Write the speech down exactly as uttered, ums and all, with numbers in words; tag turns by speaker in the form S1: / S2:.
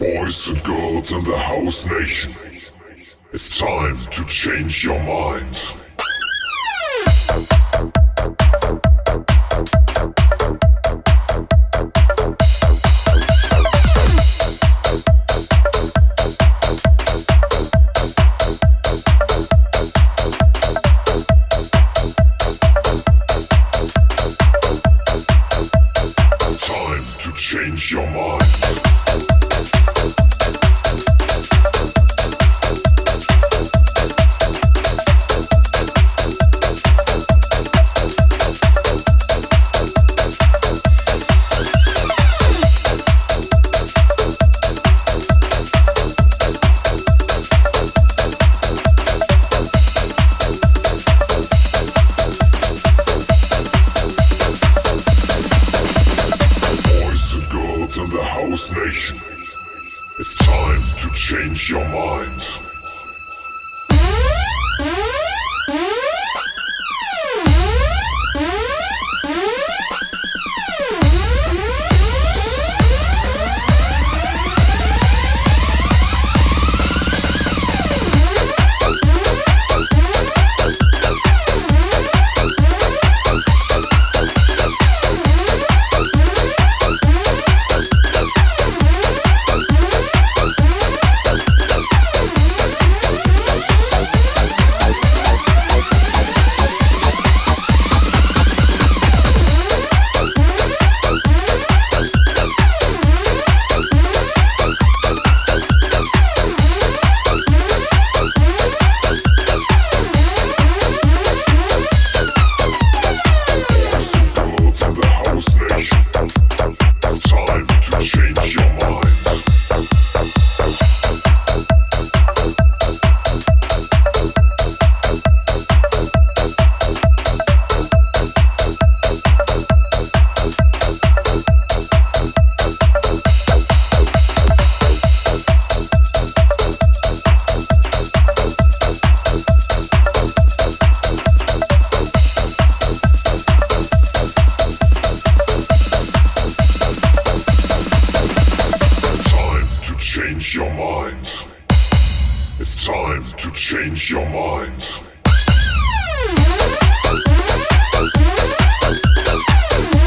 S1: Boys and girls in the house nation, it's time to change your mind. It's time to change your mind. In the house nation, it's time to change your mind. Change your mind. It's time to change your mind.